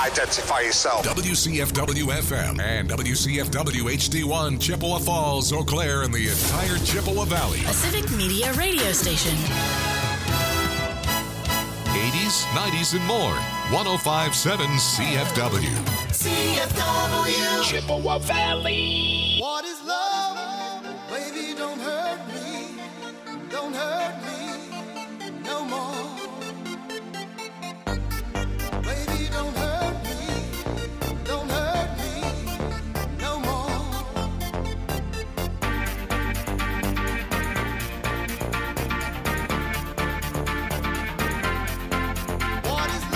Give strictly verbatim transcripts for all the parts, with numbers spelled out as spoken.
identify yourself. W C F W F M and W C F W H D one, Chippewa Falls, Eau Claire, and the entire Chippewa Valley. A Civic Media radio station. eighties, nineties, and more. one oh five point seven C F W. C F W. Chippewa Valley. What is love? Baby, don't hurt me. Don't hurt me no more. Baby, don't hurt me. Don't hurt me no more. What is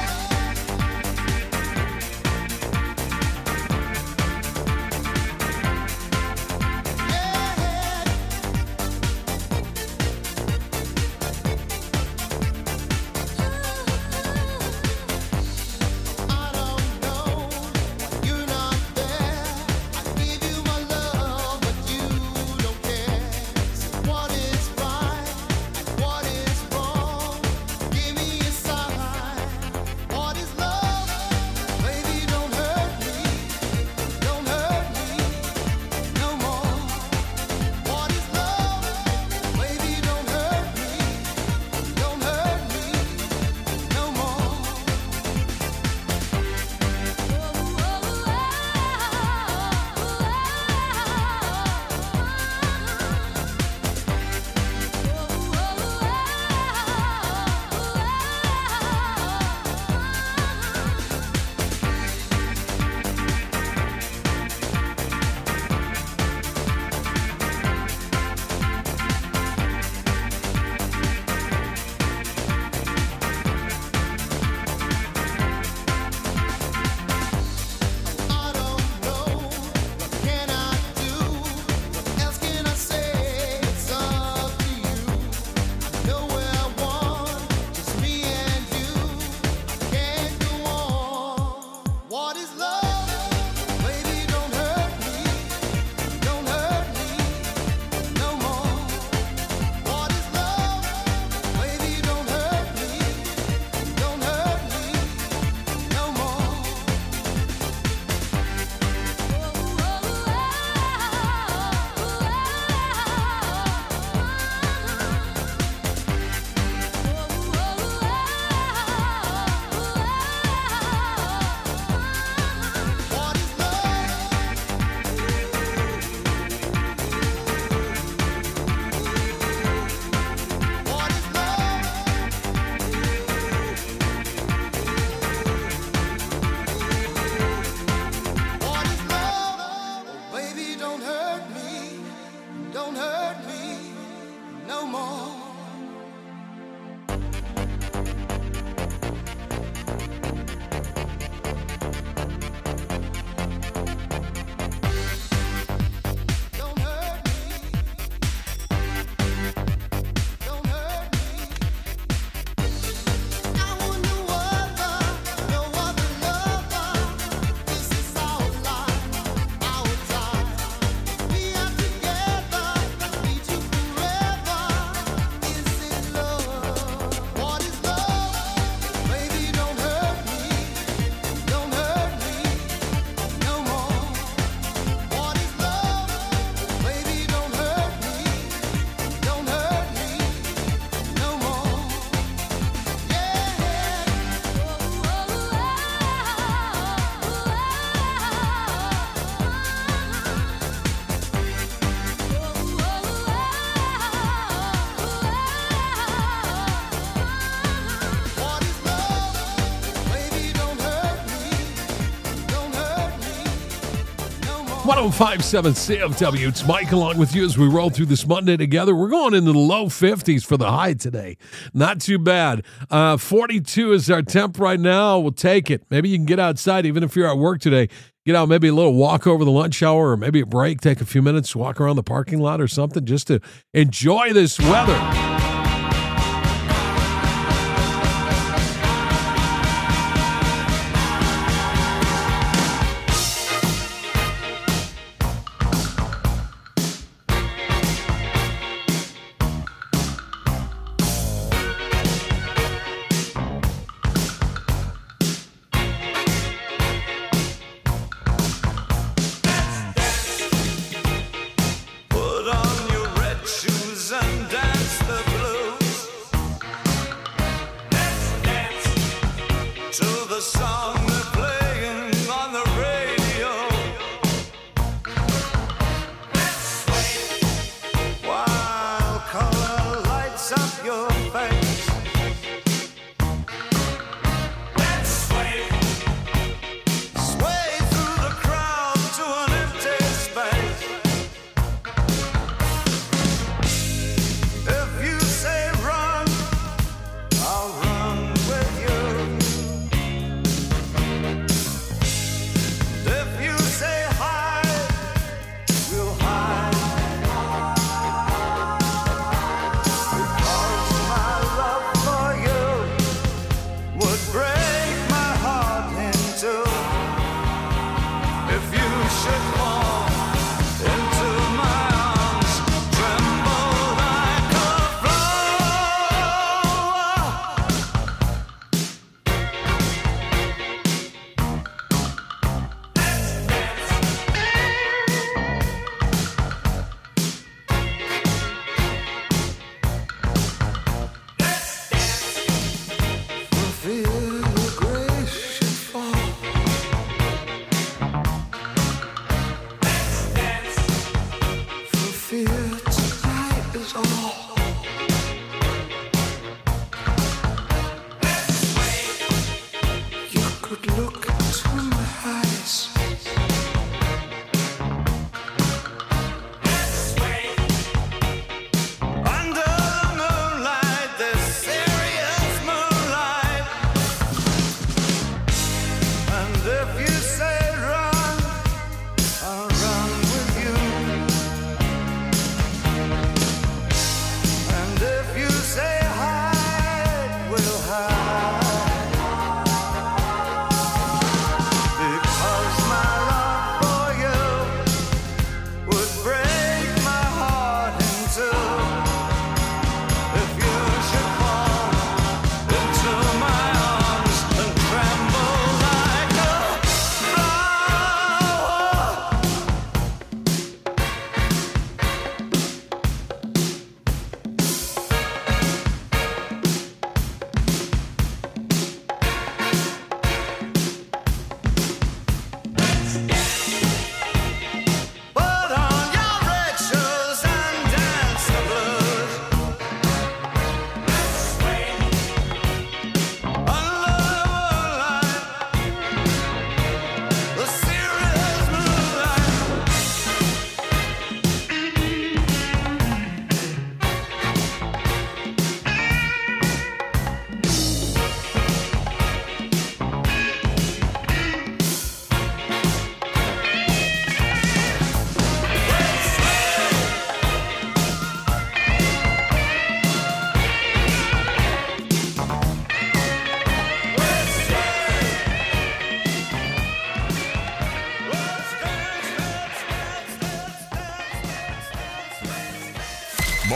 one oh five point seven C F W. It's Mike along with you as we roll through this Monday together. We're going into the low fifties for the high today. Not too bad. Uh, forty-two is our temp right now. We'll take it. Maybe you can get outside even if you're at work today. Get out, maybe a little walk over the lunch hour or maybe a break. Take a few minutes, walk around the parking lot or something just to enjoy this weather.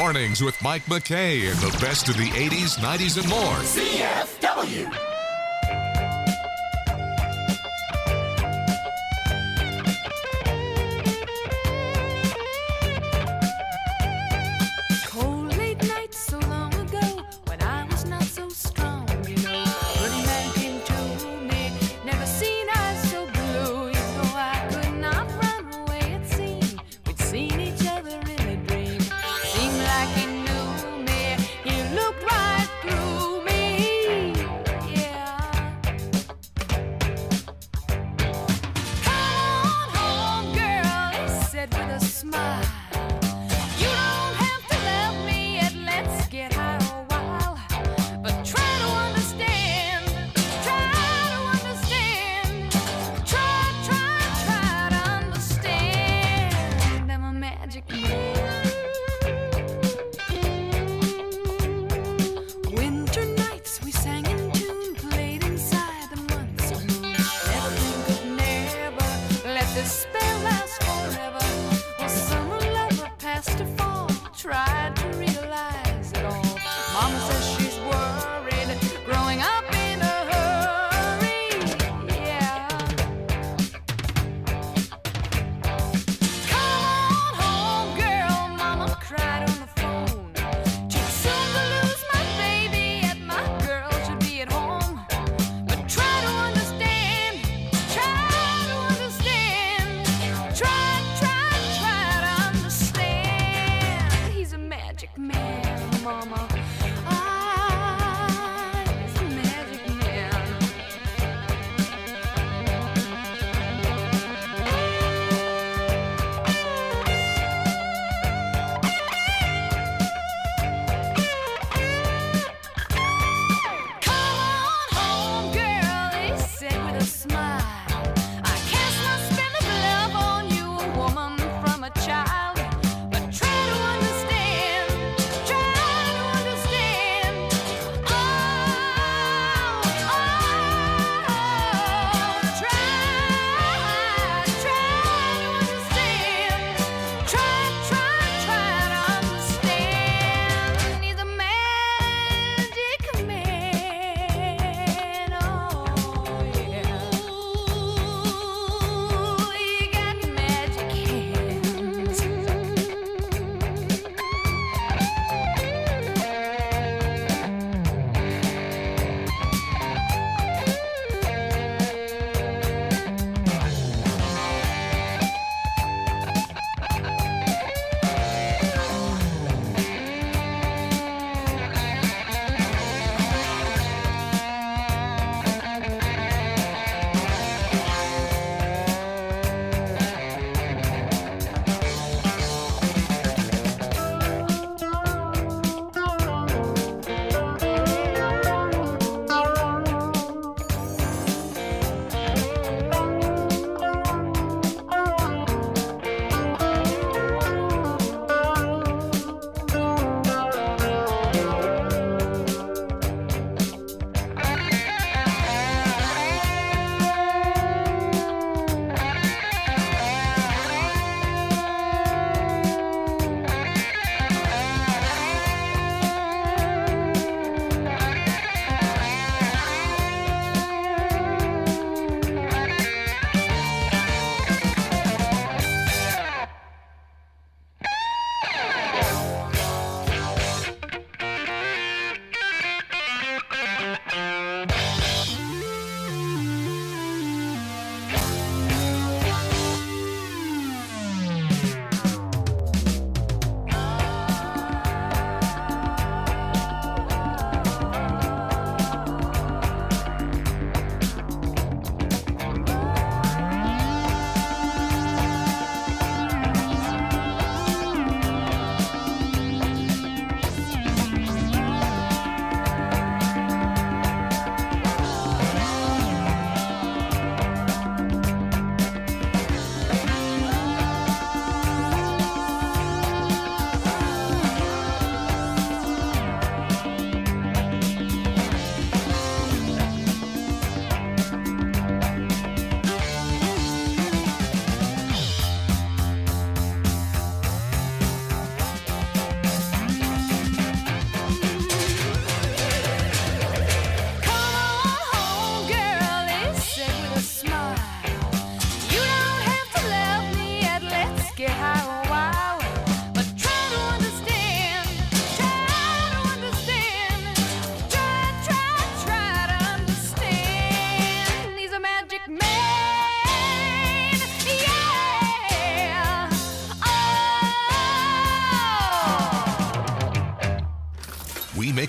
Mornings with Mike McKay and the best of the eighties, nineties, and more. C F W. Cold late nights so long ago when I was not so strong, you know. Good man came to me, never seen eyes so blue. You know I could not run away, it seemed. We'd seen each other in a dream. Seemed like he knew me, he looked right through me. Yeah.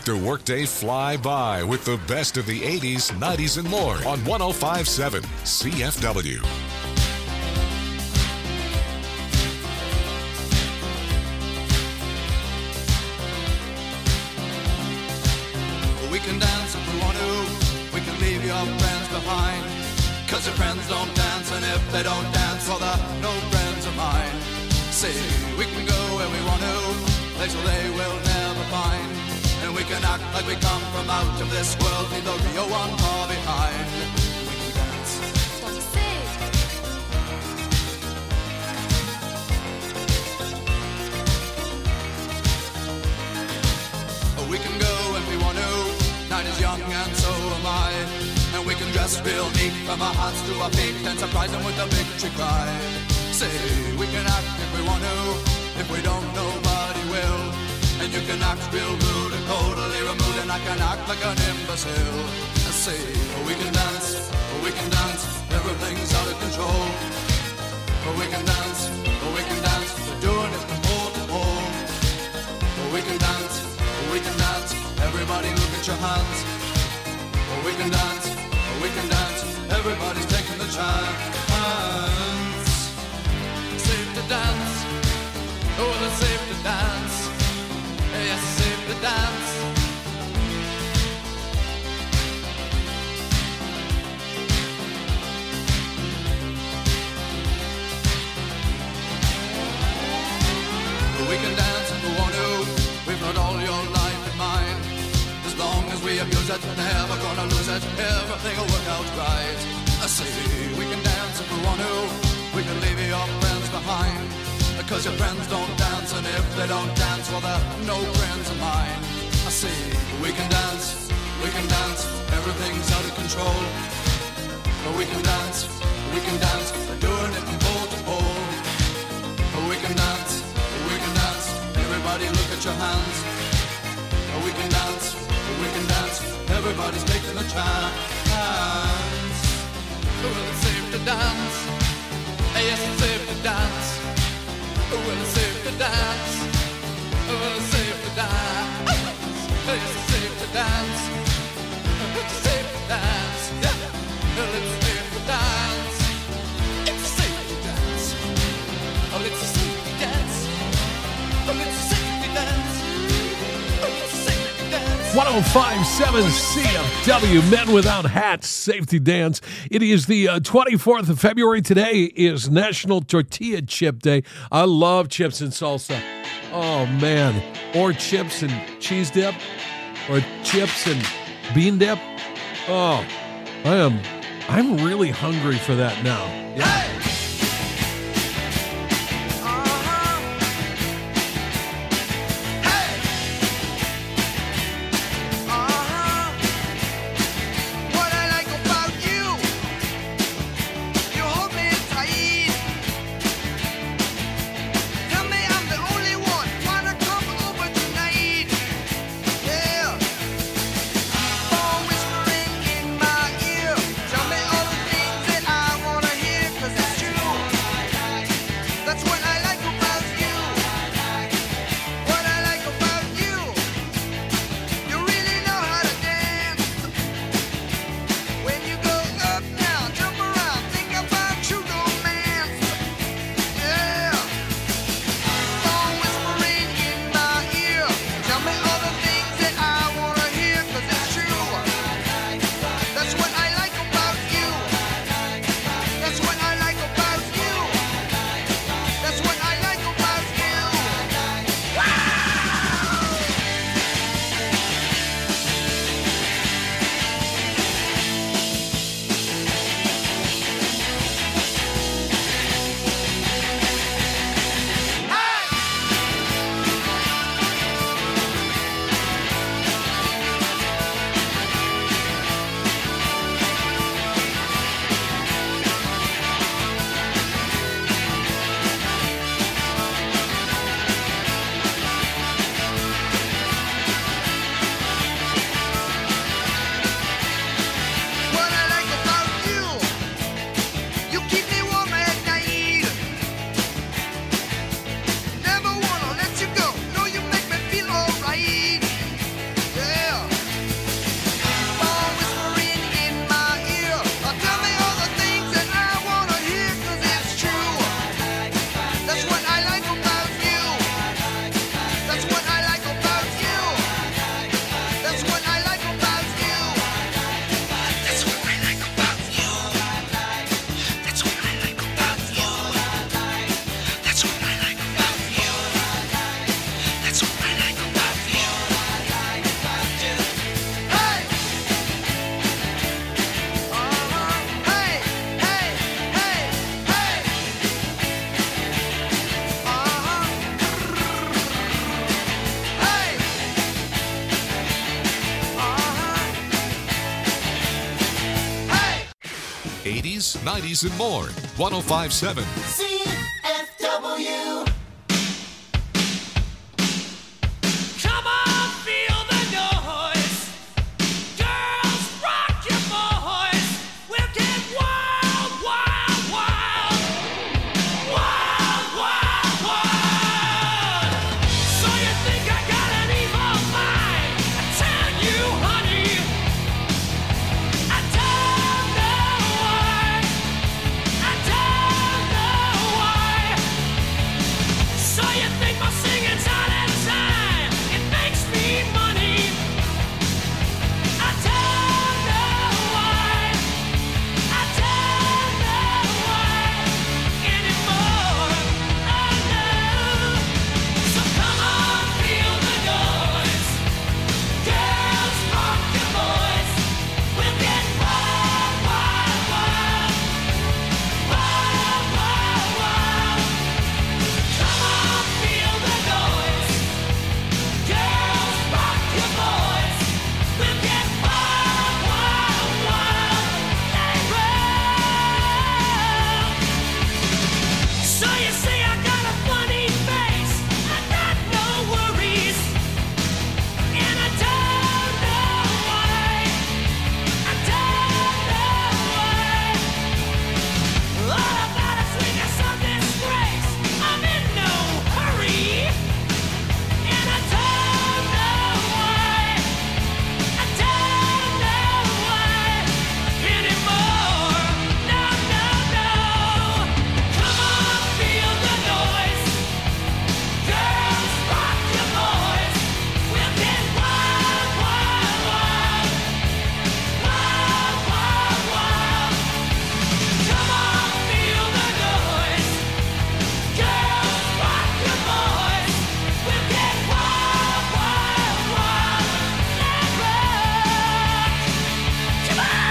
the workday fly by with the best of the eighties, nineties, and more on one oh five point seven C F W. We can dance if we want to. We can leave your friends behind. Cause your friends don't dance, and if they don't dance, well, they're no friends of mine. See, we can go where we want to, place where they will never find. And we can act like we come from out of this world, leave the real one far behind. We can dance. Don't you say it? We can go if we want to. Night is young and so am I. And we can dress real neat from our hearts to our feet and surprise them with a victory cry. Say, we can act if we want to. If we don't, nobody will. And you can act real rude and totally removed, and I can act like an imbecile. I say, we can dance, we can dance, everything's out of control. We can dance, we can dance, we're doing it from pole to pole. We can dance, we can dance, everybody look at your hands. We can dance, we can dance, everybody's taking the chance. Safe to dance, oh, it's safe to dance. Yes, it's safe to dance. We can dance if we want to. We've got all your life in mind. As long as we abuse it, never gonna lose it. Everything will work out right. I say we can dance if we want to. We can leave your friends behind. Because your friends don't dance, and if they don't dance, well, they're no friends of mine. I say we can dance, we can dance, everything's out of control. But we can dance, we can dance, we're doing it from pole to pole. But we can dance, we can dance, everybody look at your hands. But we can dance, we can dance, everybody's taking a chance. Well, it's safe to dance, yes, it's safe to dance. Well, it's safe to dance. Well, it's safe to dance. Yes, it's safe to dance. It's safe to dance. Yeah. Well, it's safe to dance. It's safe to dance. Oh, it's safe to dance. Oh, it's safe to dance. Oh, it's safe to dance. one oh five point seven C F W, Men Without Hats, Safety Dance. It is the uh, twenty-fourth of February. Today is National Tortilla Chip Day. I love chips and salsa. Oh, man. Or chips and cheese dip. Or chips and bean dip. Oh, I am, I'm really hungry for that now. Yeah. Hey! Whispering in my ear, tell me all the things that I wanna hear, 'cause it's eighties, nineties, and more. one oh five point seven C F W. Come on, feel the noise. Girls, rock your boys. We'll get wild, wild, wild. Wild, wild, wild. So you think I got an evil mind? I tell you, honey, I don't know why. I don't know why. So you think my singing's out of time? It makes me money. I don't know why. I don't know why anymore. Oh no. So come on, feel the noise. Girls, rock your boys. We'll get wild, wild, wild. Wild, wild, wild. Come on, feel the noise. Girls, rock your boys. We'll get wild, wild, wild. Let it roll. So you see, I got a funny face. I got no worries, and I don't know why. I don't know why. All about a swing of some disgrace. I'm in no hurry, and I don't know why. I don't know why anymore. No, no, no. Come on, feel the noise. Girls, rock your boys. We'll get wild, wild, wild. Wild, wild, wild. Come on, feel the noise. Girls, rock your boys. We'll get wild, wild, wild. Let it rock. Come on.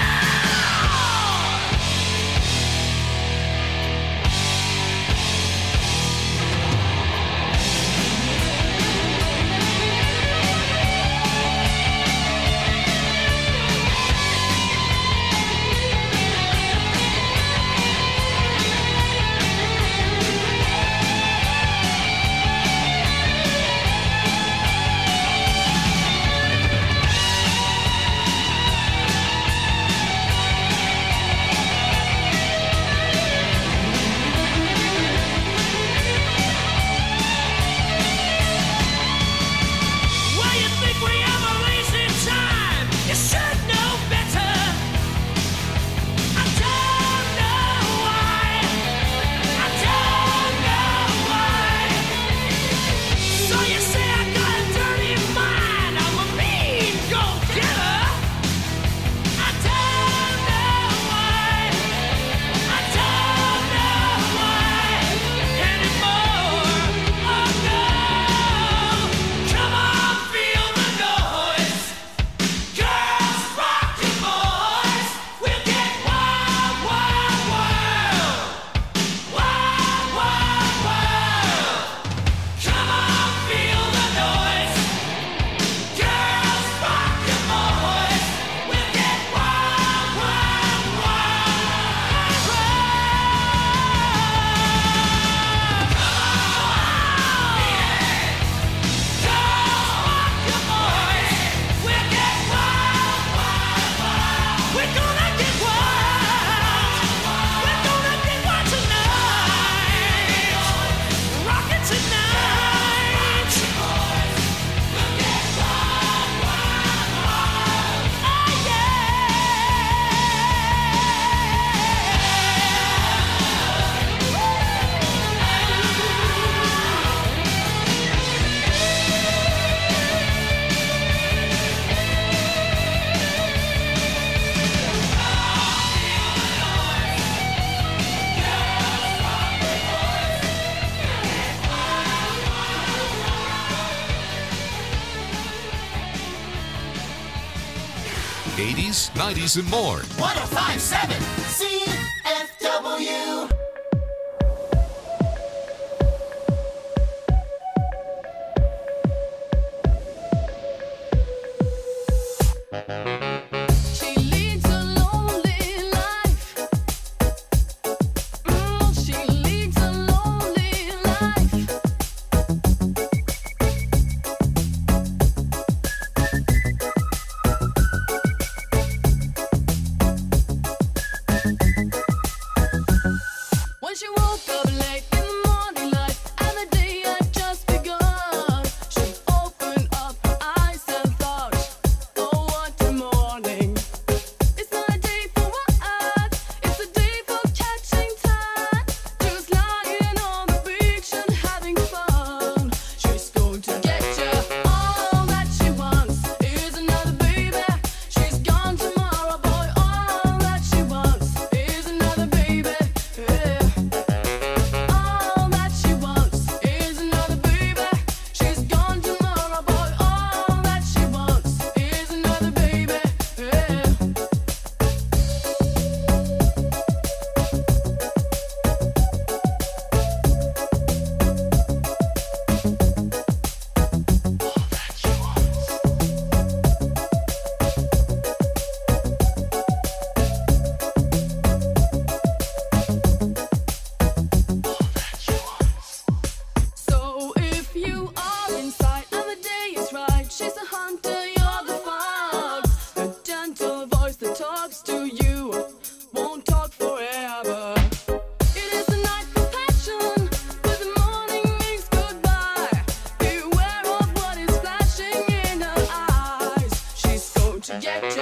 Well, you think we ever wasted time? You should know better. I don't know why. I don't know why. So you say I got a dirty mind? I'm a mean go-getter. I don't know why. I don't know why anymore. Oh no. Come on, feel the noise. Girls, rock your boys. We'll get wild, wild, wild. Wild, wild, wild. Come on, feel the noise. Girls, rock your boys. We'll get wild, wild, wild. Girls, rock your boys. We'll get wild, wild, wild. We're gonna get wild. We're gonna get wild tonight. Rockin' tonight. We'll get wild, wild, wild. Oh eighties, nineties, and more. one oh five point seven C F W. She leads a lonely life.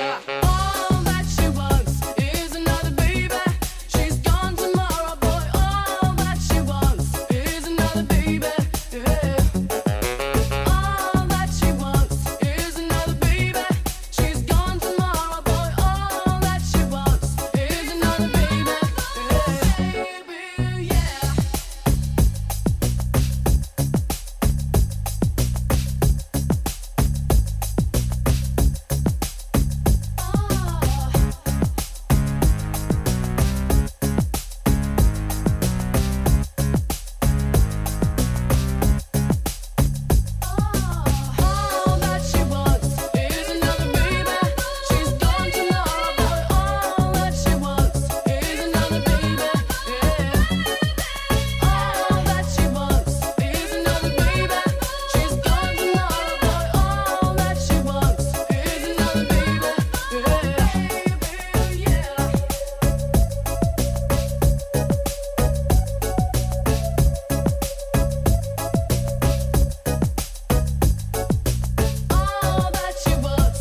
yeah. All that she wants is another baby. She's gone tomorrow, boy. All that she wants is another baby. Yeah. All that she wants is another baby. She's gone tomorrow, boy. All that she wants is another baby. Yeah. Yeah. All that she wants is another baby. She's gone tomorrow, boy. All that she wants is another baby. Yeah. All that she wants is another baby. She's gone tomorrow, boy. All that she wants is another baby. Yeah. Yeah. All that she wants.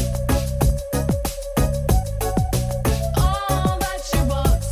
All that she wants.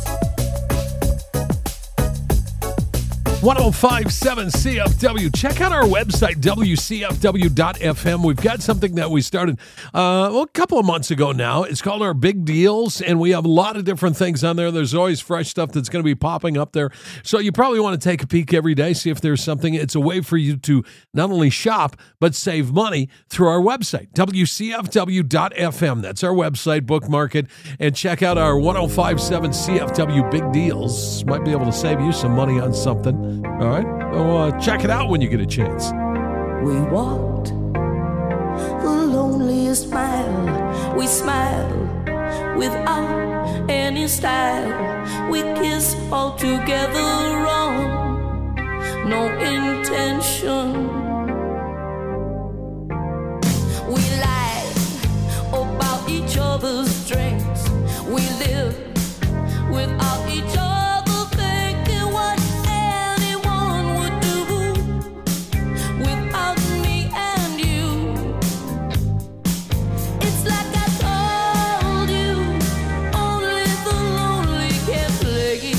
ten fifty-seven C F W. Check out our website, W C F W dot F M. We've got something that we started uh, well, a couple of months ago now. It's called our Big Deals, and we have a lot of different things on there. There's always fresh stuff that's going to be popping up there. So you probably want to take a peek every day, see if there's something. It's a way for you to not only shop, but save money through our website, W C F W dot F M. That's our website. Bookmark it and check out our ten fifty-seven C F W Big Deals. Might be able to save you some money on something. All right? So, uh, check it out when you get a chance. We walked the loneliest mile. We smiled without any style. We kissed all together wrong. No intention. We lied about each other's strengths. We lived without each other. Thinking what anyone would do without me and you. It's like I told you, only the lonely can play.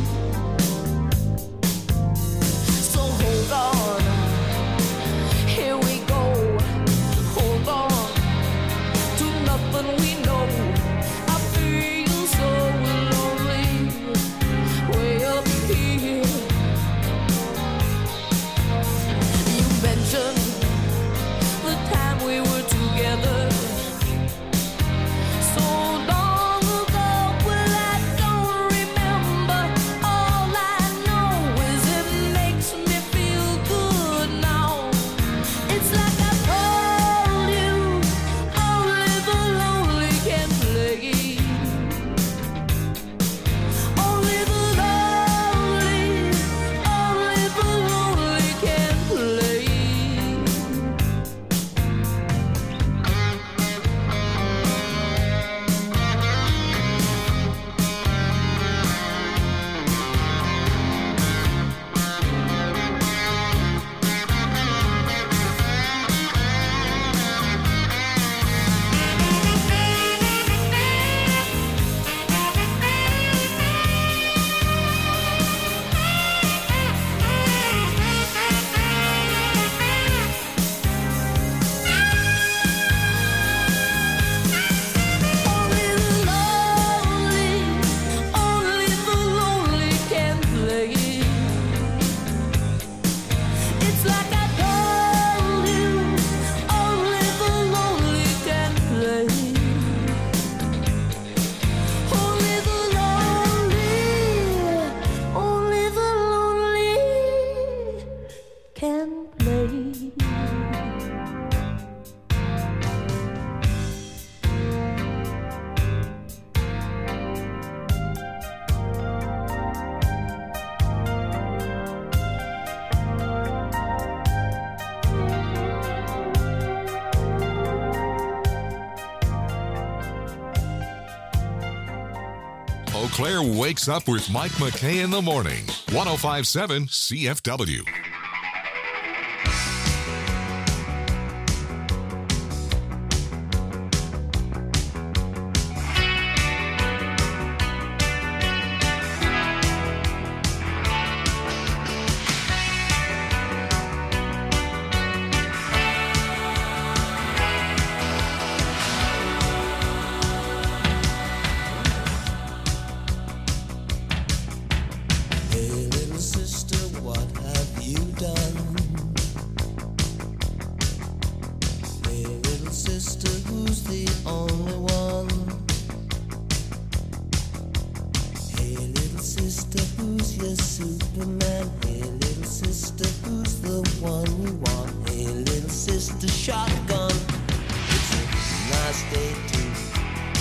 So hold on, here we go. Hold on to nothing we know. I feel so lonely, way up here. You mentioned the time we were together so long ago. Well, I don't remember. All I know is it makes me feel good now. It's like I told you, only the lonely can play. Only the lonely, only the lonely can play. Only the lonely, only the lonely can play. It's like I told you, only the lonely can play. Only the lonely, only the lonely can play. Eau Claire wakes up with Mike McKay in the morning. ten fifty-seven C F W.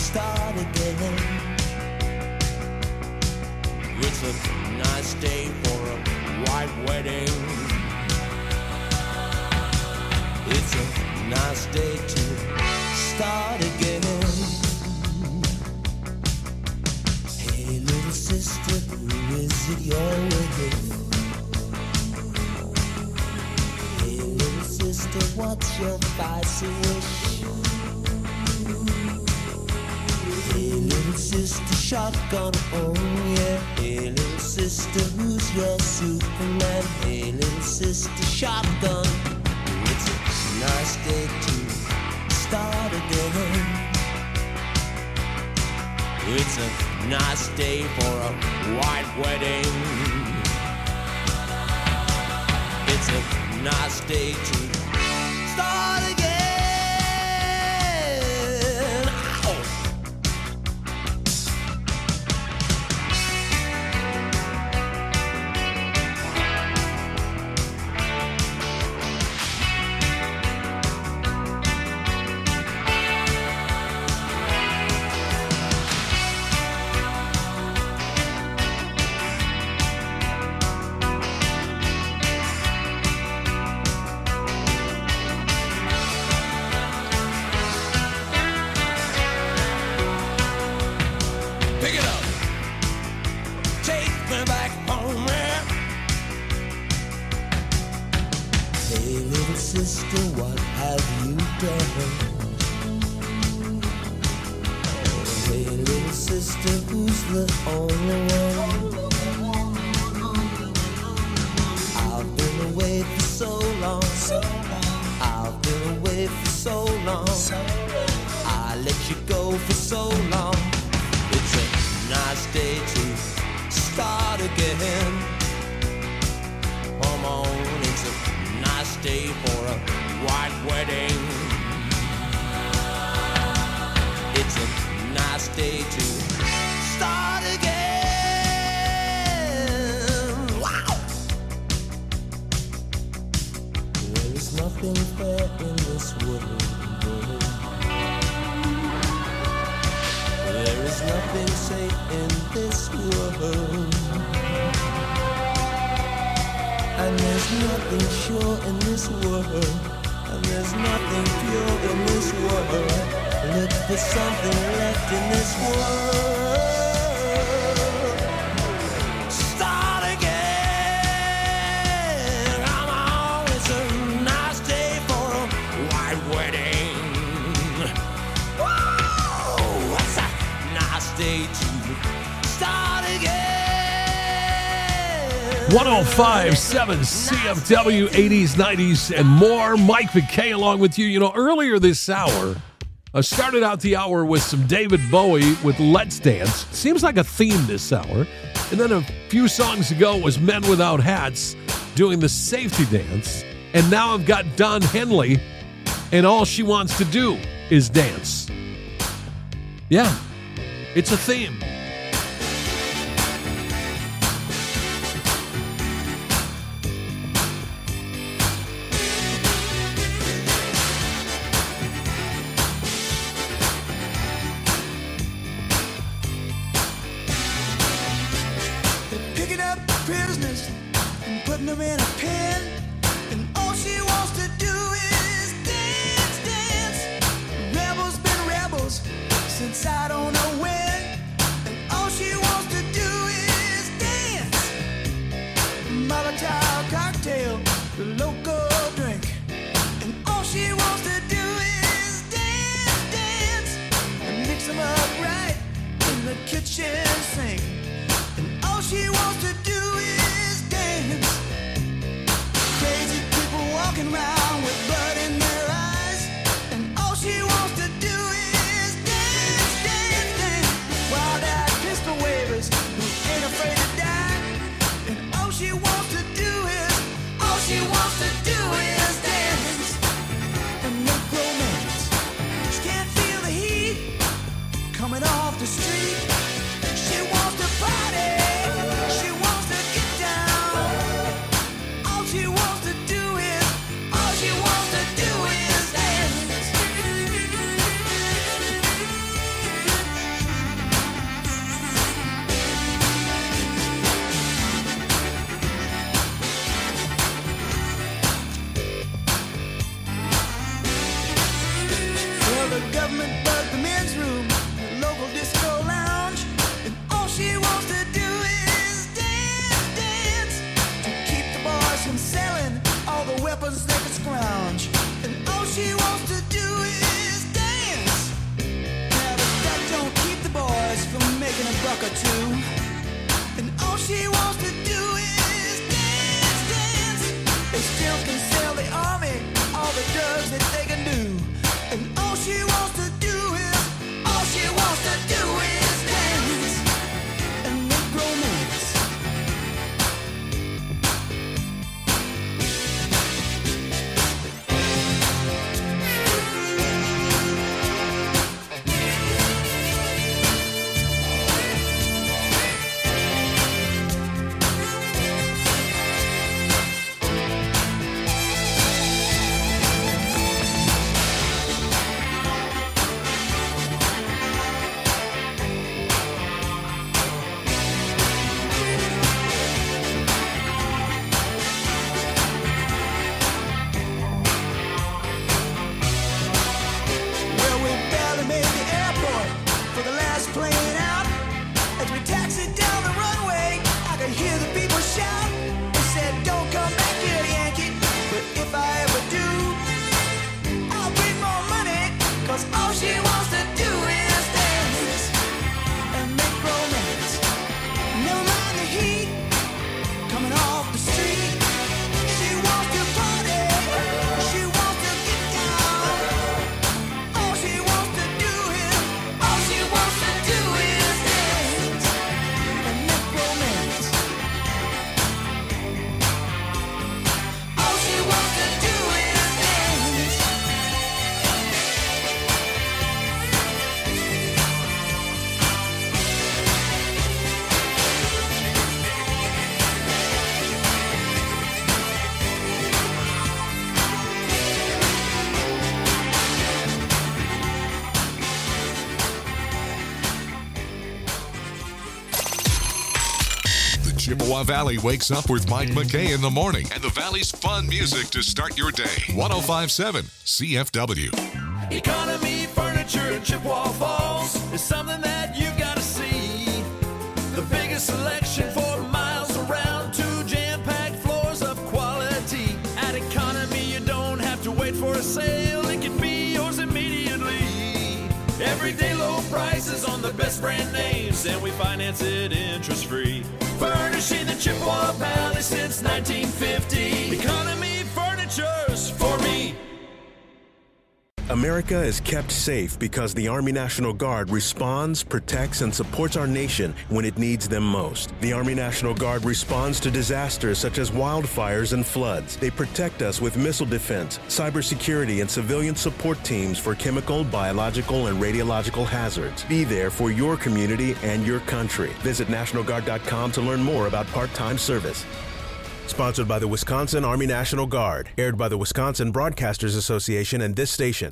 start again. It's a nice day for a white wedding. It's a nice day to start again. Hey, little sister, who is it you're with? Hey, little sister, what's your vice wish? Hey, little sister, shotgun, oh yeah. Hey, little sister, who's your Superman? Hey, little sister, shotgun. It's a nice day to start again. It's a nice day for a white wedding. It's a nice day to start again. Ow! Pick it up. Take me back home, yeah. Hey, little sister, what have you done? Hey, little sister, who's the only one? I've been away for so long. I've been away for so long. I let you go for so long. It's a nice day to start again. Come on, it's a nice day for a white wedding. It's a nice day to start again. Wow! There is nothing fair in this world. There is nothing safe in this world. And there's nothing sure in this world. And there's nothing pure in this world. Look for something left in this world. Start again. Come on, it's a nice day for a white wedding. Whoa, it's a nice day to start again. one oh five point seven C F W, eighties, nineties, and more. Mike McKay along with you. You know, earlier this hour, I started out the hour with some David Bowie with Let's Dance. Seems like a theme this hour. And then a few songs ago was Men Without Hats doing the safety dance. And now I've got Don Henley, and all she wants to do is dance. Yeah, it's a theme. Picking up prisoners and putting them in a pen, and all she wants to do is dance, dance. Rebels been rebels since I don't know when, and all she wants to do is dance. Molotov cocktail, the local drink, and all she wants to do is dance, dance, and mix them up right in the kitchen sink. All she wants to do is dance. Crazy people walking around with blood in their eyes, and all she wants to do is dance, dance, dance. Wild-eyed pistol wavers who ain't afraid to die, and all she wants to do is, all she wants to do is dance and make romance. She can't feel the heat coming off the street. She wants to party. She wants to get down. All she wants to do is, all she wants to do is dance. buck or two. And all she wants to do is dance, dance. They still can sell the army all the drugs that they can do. And all she wants to do is, all she wants to do is dance and make romance. Well, we barely made the airport for the last plane out. As we taxied down the runway, I could hear the people shout. They said, "Don't come back here, Yankee." But if I ever do, I'll bring more money, 'cause all she wants to do is dance and make romance. Never mind the heat coming off the street. She wants to party, she wants to get down. All she wants to do is, all she wants to do is dance and make romance. All she wants to do is dance. The Chippewa Valley wakes up with Mike McKay in the morning and the Valley's fun music to start your day. one oh five point seven C F W. Economy Furniture in Chippewa Falls is something that you've got to see. The biggest selection for miles around, two jam-packed floors of quality. At Economy, you don't have to wait for a sale. It can be yours immediately. Everyday low prices on the best brand names, and we finance it interest-free. Furnishing the Chippewa Valley since nineteen fifty. Economy Furniture's for me. America is kept safe because the Army National Guard responds, protects, and supports our nation when it needs them most. The Army National Guard responds to disasters such as wildfires and floods. They protect us with missile defense, cybersecurity, and civilian support teams for chemical, biological, and radiological hazards. Be there for your community and your country. Visit National Guard dot com to learn more about part-time service. Sponsored by the Wisconsin Army National Guard. Aired by the Wisconsin Broadcasters Association and this station.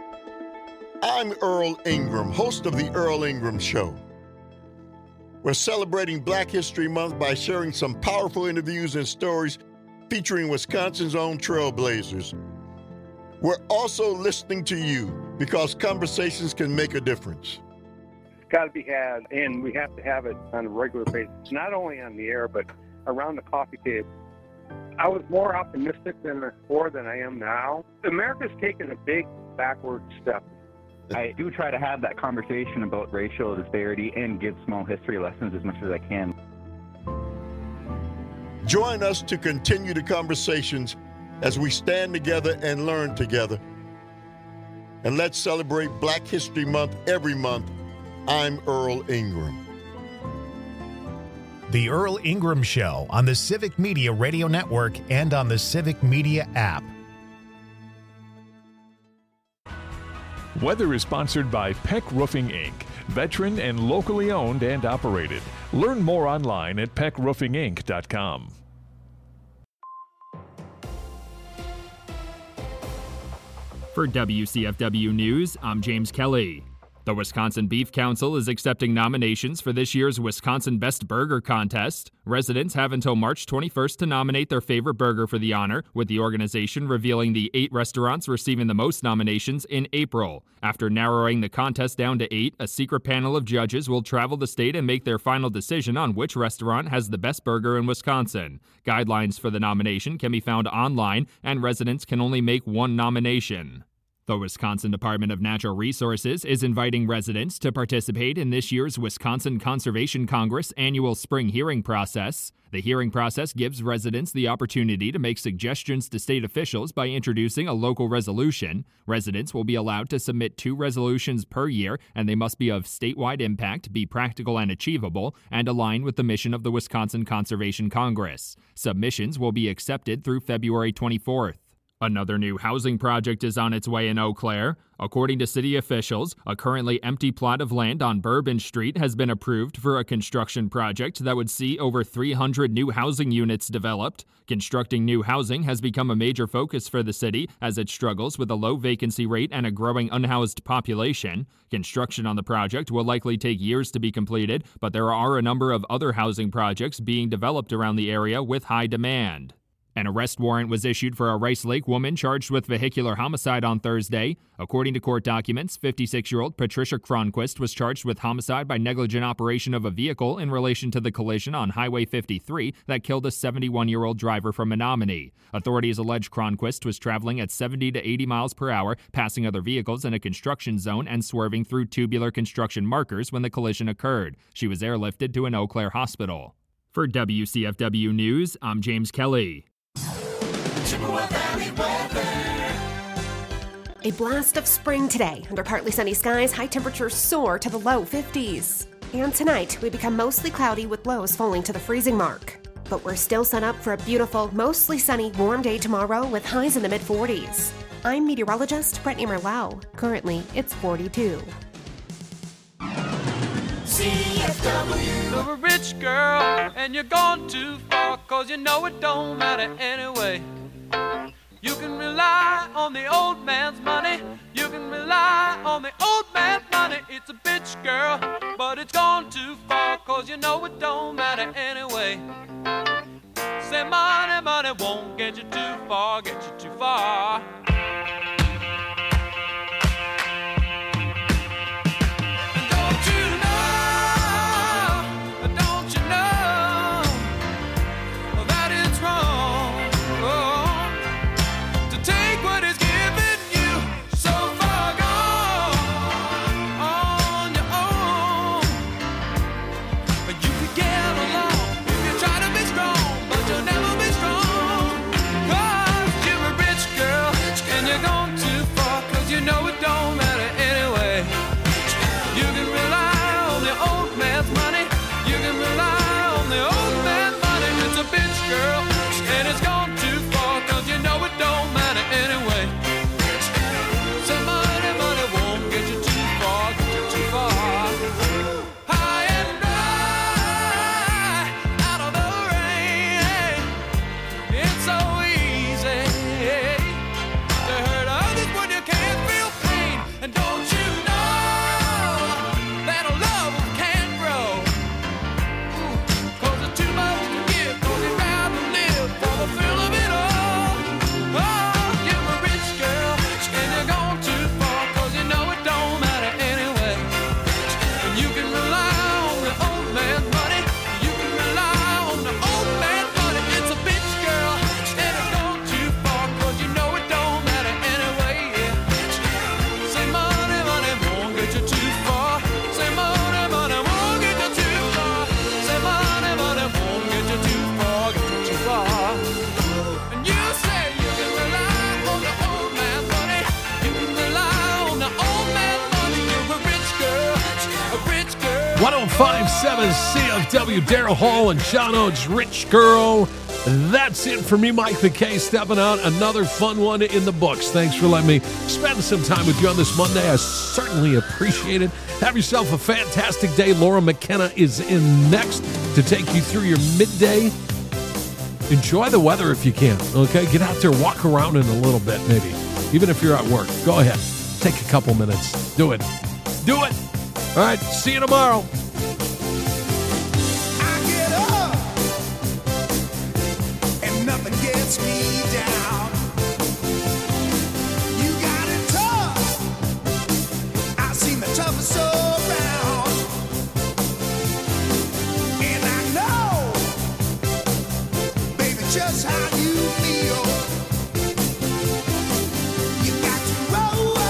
I'm Earl Ingram, host of The Earl Ingram Show. We're celebrating Black History Month by sharing some powerful interviews and stories featuring Wisconsin's own trailblazers. We're also listening to you because conversations can make a difference. It's got to be had, and we have to have it on a regular basis, not only on the air, but around the coffee table. I was more optimistic than before than I am now. America's taken a big backward step. I do try to have that conversation about racial disparity and give small history lessons as much as I can. Join us to continue the conversations as we stand together and learn together. And let's celebrate Black History Month every month. I'm Earl Ingram. The Earl Ingram Show on the Civic Media Radio Network and on the Civic Media app. Weather is sponsored by Peck Roofing Incorporated, veteran and locally owned and operated. Learn more online at peck roofing inc dot com. For W C F W News, I'm James Kelly. The Wisconsin Beef Council is accepting nominations for this year's Wisconsin Best Burger Contest. Residents have until March twenty-first to nominate their favorite burger for the honor, with the organization revealing the eight restaurants receiving the most nominations in April. After narrowing the contest down to eight, a secret panel of judges will travel the state and make their final decision on which restaurant has the best burger in Wisconsin. Guidelines for the nomination can be found online, and residents can only make one nomination. The Wisconsin Department of Natural Resources is inviting residents to participate in this year's Wisconsin Conservation Congress annual spring hearing process. The hearing process gives residents the opportunity to make suggestions to state officials by introducing a local resolution. Residents will be allowed to submit two resolutions per year, and they must be of statewide impact, be practical and achievable, and align with the mission of the Wisconsin Conservation Congress. Submissions will be accepted through February twenty-fourth. Another new housing project is on its way in Eau Claire. According to city officials, a currently empty plot of land on Bourbon Street has been approved for a construction project that would see over three hundred new housing units developed. Constructing new housing has become a major focus for the city as it struggles with a low vacancy rate and a growing unhoused population. Construction on the project will likely take years to be completed, but there are a number of other housing projects being developed around the area with high demand. An arrest warrant was issued for a Rice Lake woman charged with vehicular homicide on Thursday. According to court documents, fifty-six-year-old Patricia Cronquist was charged with homicide by negligent operation of a vehicle in relation to the collision on Highway fifty-three that killed a seventy-one-year-old driver from Menominee. Authorities allege Cronquist was traveling at seventy to eighty miles per hour, passing other vehicles in a construction zone and swerving through tubular construction markers when the collision occurred. She was airlifted to an Eau Claire hospital. For W C F W News, I'm James Kelly. Chippewa Valley weather. A blast of spring today. Under partly sunny skies, high temperatures soar to the low fifties. And tonight, we become mostly cloudy with lows falling to the freezing mark. But we're still set up for a beautiful, mostly sunny, warm day tomorrow with highs in the mid forties. I'm meteorologist Brittany Merlau. Currently, it's forty-two. C F W. You're a rich girl and you're gone too far, cause you know it don't matter anyway. You can rely on the old man's money. You can rely on the old man's money. It's a bitch, girl, but it's gone too far, cause you know it don't matter anyway. Say money, money won't get you too far, get you too far. one oh five point seven C F W, Daryl Hall and Sean Oates, Rich Girl. That's it for me, Mike McKay, stepping out. Another fun one in the books. Thanks for letting me spend some time with you on this Monday. I certainly appreciate it. Have yourself a fantastic day. Laura McKenna is in next to take you through your midday. Enjoy the weather if you can, okay? Get out there, walk around in a little bit maybe. Even if you're at work, go ahead. Take a couple minutes. Do it. Do it. All right, see you tomorrow. I get up and nothing gets me down. You got it tough. I've seen the toughest around. And I know, baby, just how you feel. You got to roll.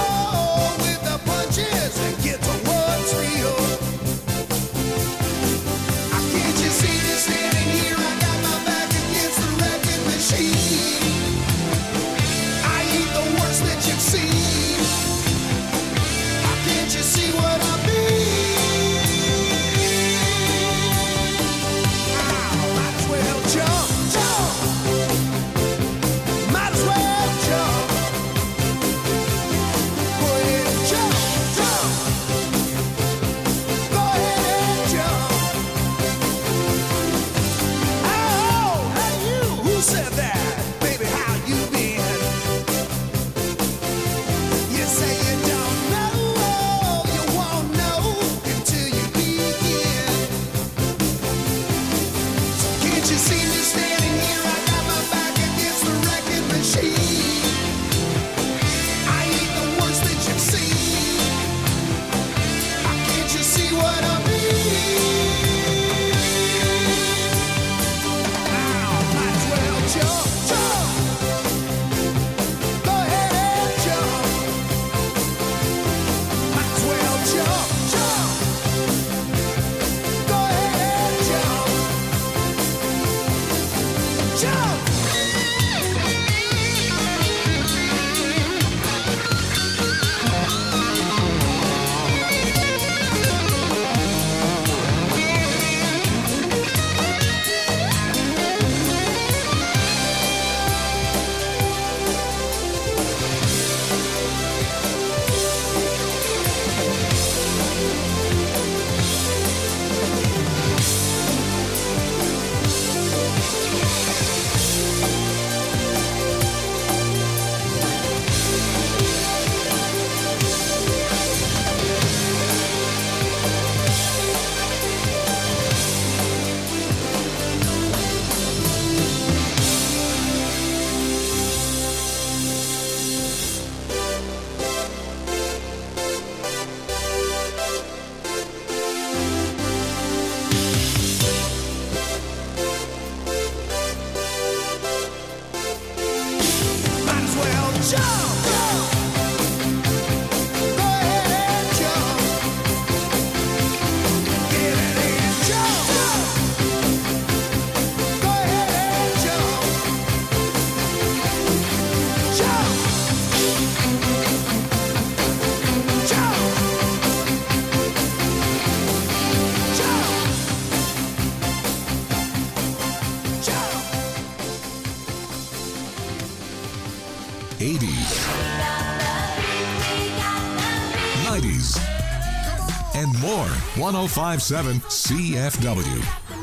one oh five point seven C F W.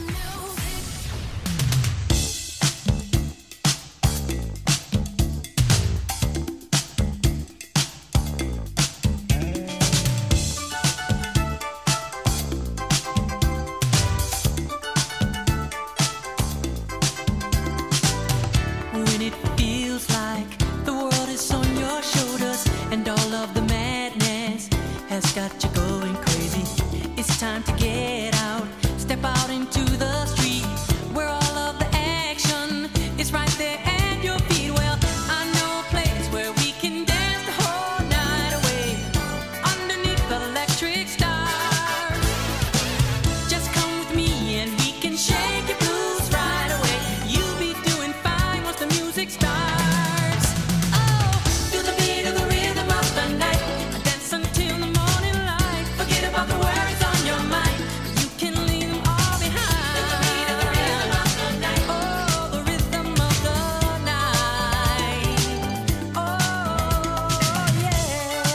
When it feels like the world is on your shoulders and all of the madness has got you going crazy, it's time to get out, step out into the street where all of the action is right there at your feet. Well, I know a place where we can dance the whole night away underneath the electric stars. Just come with me and we can shake your blues right away. You'll be doing fine once the music starts. Oh, feel the beat of the rhythm of the night. Dance until the morning light. Forget about the worries on your mind. You can leave them all behind. Feel the beat of the rhythm of the night. Oh, the rhythm of the night. Oh, yeah.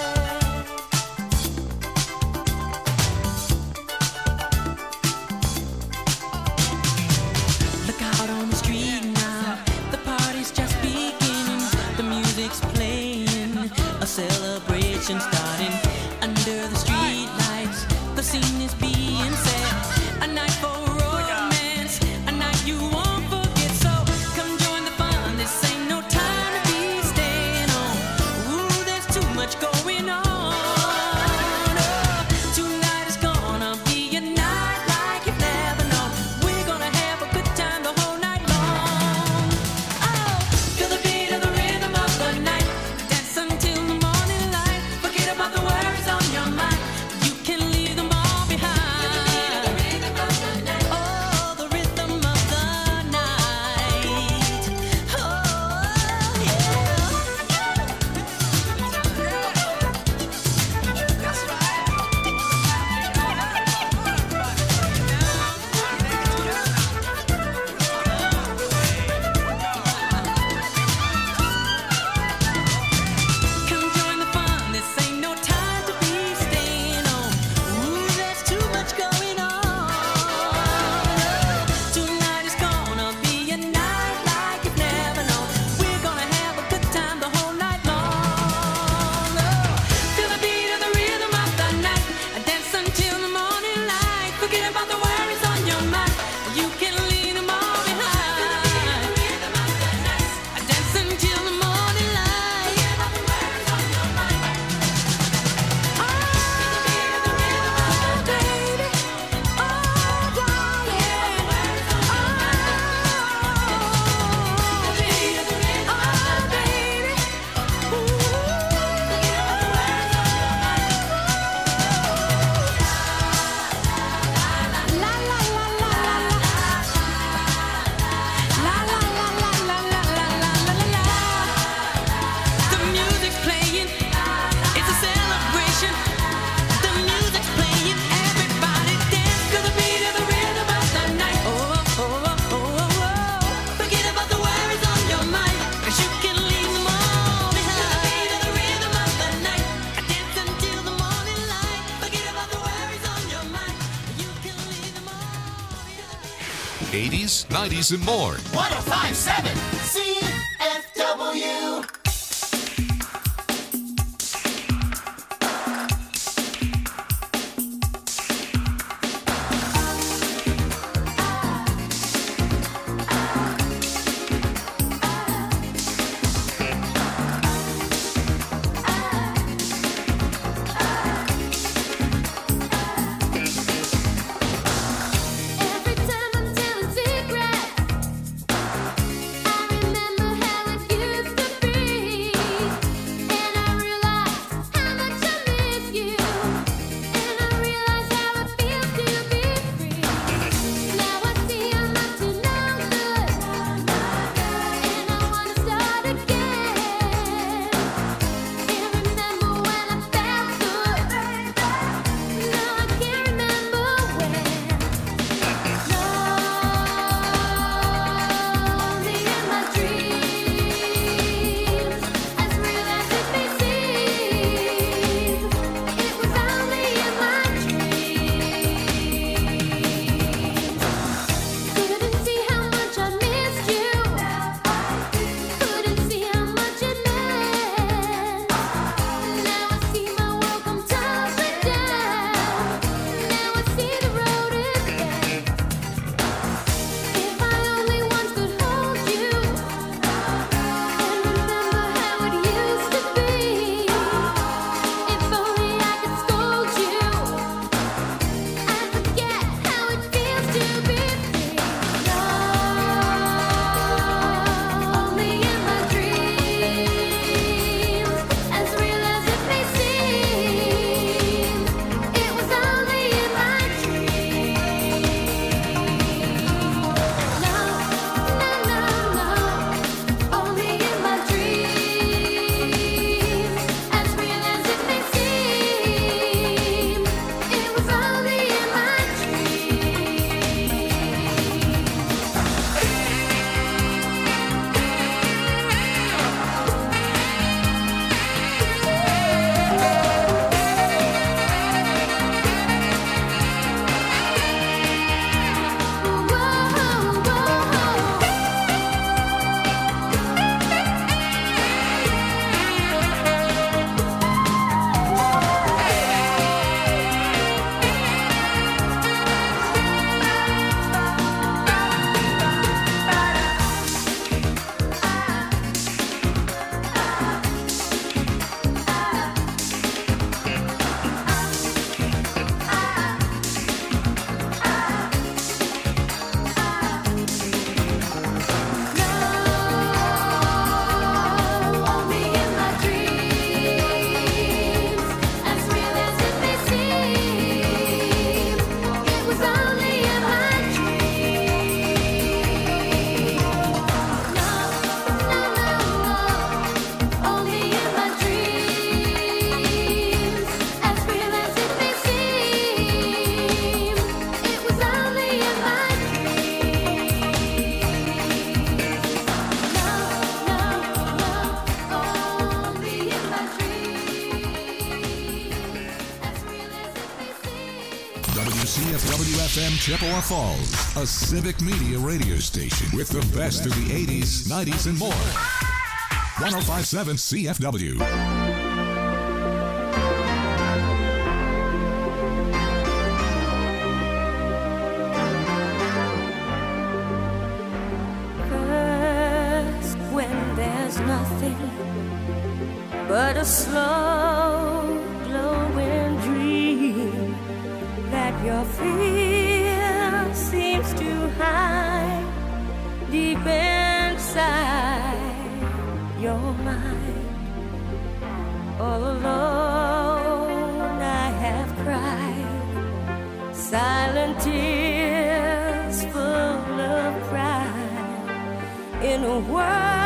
Look out on the street now, the party's just beginning. The music's playing, a celebration starting. Under the street lights, the scene is being set. A night for romance, a night you won't forget. So come join the fun, this ain't no time to be staying home. Ooh, there's too much going on. Oh, tonight is gonna be a night like you've never known. We're gonna have a good time the whole night long. Oh, feel the beat of the rhythm of the night. Dance until the morning light. Forget about the worries on your mind. You can leave them all behind. Oh, the rhythm of the night. Oh, yeah. That's right. Come join the fun, this ain't no time to be staying home. Ooh, there's too much going on. Tonight is gonna be a night like you've never known. We're gonna have a good time the whole night long. Oh, feel the beat of the rhythm of the night. Dance until the morning light. Forget about the worries on your mind. You can leave them all behind. Dance until the morning light. Oh, baby. Oh, darling. Oh, baby. The music's playing, it's a celebration. The music's playing, everybody dance to the beat of the rhythm of the night. Oh, oh, oh, oh, oh, oh. Forget about the worries on your mind, 'cause you can leave them all behind. The beat of the rhythm of the night. Dance until the morning light. Forget about the worries on your mind. You can leave them all behind. eighties, nineties, and more. one oh five point seven C F W. Every time I'm telling secrets, I remember how it used to be. W C F W F M Chippewa Falls, a civic media radio station with the best of the eighties, nineties, and more. one oh five point seven C F W. First, when there's nothing but a slow glowing dream that your fear seems to hide deep inside your mind. All alone I have cried silent tears full of pride in a world